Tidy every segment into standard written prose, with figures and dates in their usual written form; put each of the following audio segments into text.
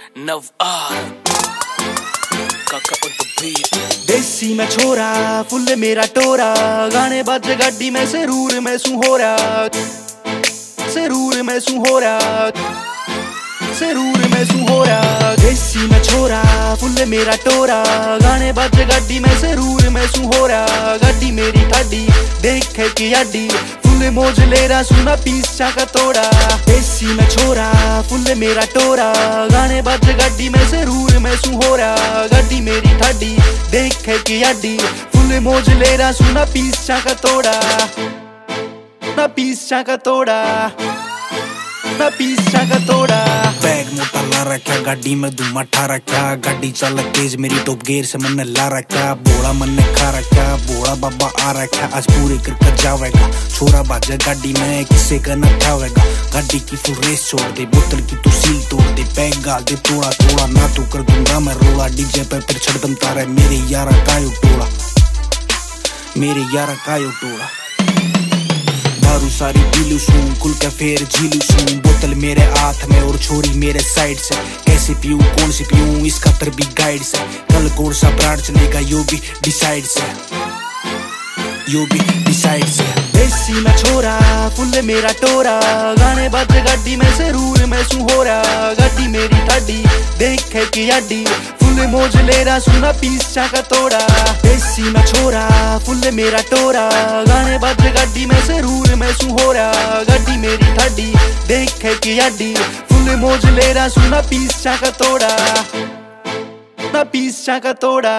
नव आर काका on the beat। देसी में छोरा फुल मेरा टोरा, गाने बज गाड़ी में जरूर मैं सू हो रहा, जरूर मैं सू हो रहा, जरूर मैं सू हो रहा। देसी में छोरा फुल मेरा टोरा, गाने बज गाड़ी में जरूर मैं सू हो रहा। गाड़ी मेरी ठाडी देखे की आडी, फुल मौज ले रहा सुना पीछा का तोड़ा। देसी में छोरा फुल मेरा टोरा, गाने बज गाड़ी में जरूर मैं सू हो रहा। गाड़ी मेरी ठाडी देखे की आडी, फुल मौज ले रहा सुना पीछा का तोड़ा, ना पीछा का तोड़ा, ना पीछा का तोड़ा। बैग मोटा ला रखा, गाड़ी में धुआं मठा रखा, गाड़ी चल तेज मेरी टॉप गियर से मैंने ला रखा। बोड़ा मैंने खा रखा, बोड़ा बाबा आ रखा, आज पूरे करके जावेगा। छोरा बाजा गाड़ी में किसे का न उठावेगा। गाड़ी की फुल रेस छोड़ दे, बोतल की तू सील तोड़ दे, पैग गाल दे थोड़ा थोड़ा, ना तू कर दूंगा मैं रोड़ा। डीजे पे फिर छड़ दम तारा, मेरे यारा कायो टोड़ा, मेरे यारा कायो टोड़ा। दारू सारी पीलू सूं, कुल के फेर झीलू सूं, बोतल मेरे हाथ में और छोरी मेरे साइड से। कैसे पीऊं कौन सी पीऊं इसका तर भी गाइड से। कल कौन सा ब्रांड चलेगा यो भी डिसाइड से, यो भी डिसाइड से। देसी में छोरा फुल मेरा टोरा, गाने बज गाड़ी में जरूर मैं सू हो रहा। गाड़ी मेरी ठाडी देखे की आडी, फुल मौज ले रहा सुना पीछा का तोड़ा। देसी में छोरा फुल मेरा टोरा, गाने बज गाड़ी में जरूर मैं सू हो रहा। गाड़ी मेरी ठाडी देखे की आडी, फुल मौज ले रहा सुना पीछा का तोड़ा, ना पीछा का तोड़ा,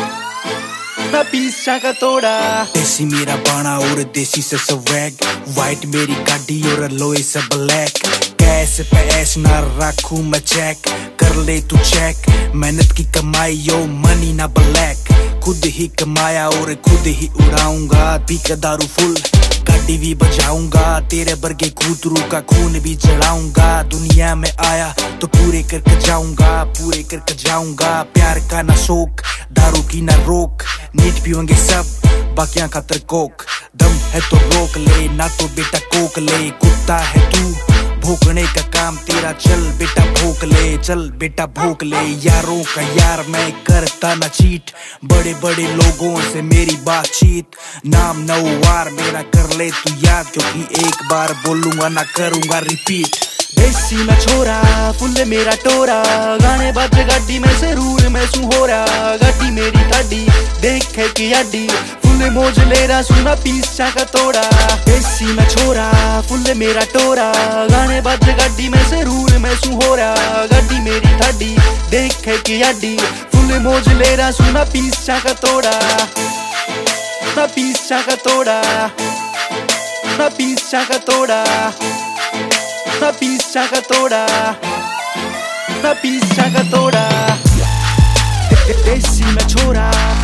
ना पीछा का तोड़ा। देसी मेरा बाणा और देसी से स्वैग, वाइट मेरी गाड़ी और लोहे से ब्लैक। कैश पे ऐश ना रखूं मैं चेक, कर ले तू चेक। मेहनत की कमाई यो मनी ना ब्लैक, खुद ही कमाया और खुद ही उड़ाऊंगा। पी के दारू फुल गाड़ी भी बजाऊंगा, तेरे बरगे कूतरू का खून भी चढ़ाऊंगा। दुनिया में आया तो पूरे करके जाऊंगा, पूरे करके जाऊंगा। प्यार का ना शौक, दारू की ना रोक, नीट पीवेंगे सब बाकियां खातर कोक। दम है तो रोक ले, ना तो बेटा कोक ले। कुत्ता है तू भोंकने का काम तेरा, चल बेटा भोंक ले, चल बेटा भोंक ले। यारों का यार मैं करता ना चीट, बड़े बड़े लोगों से मेरी बातचीत। नाम नौवार मेरा कर ले तू याद, क्योंकि एक बार बोलूंगा ना करूंगा रिपीट। देसी में छोरा फुल मेरा टोरा, गाने बज गाड़ी में जरूर मैं सू हो रहा। गाड़ी मेरी ठाडी देखे की आडी, फुल मौज ले रहा सुना पीछा का तोड़ा। देसी में छोरा फुल मेरा टोरा, गाने बज गाड़ी में जरूर मैं सू हो रहा। गाड़ी मेरी ठाडी देखे की आडी, फुल मौज ले रहा सुना पीछा का तोड़ा, ना पीछा का तोड़ा, ना पीछा का तोड़ा, ना पीछा का तोड़ा, ना पीछा का तोड़ा। देसी में छोरा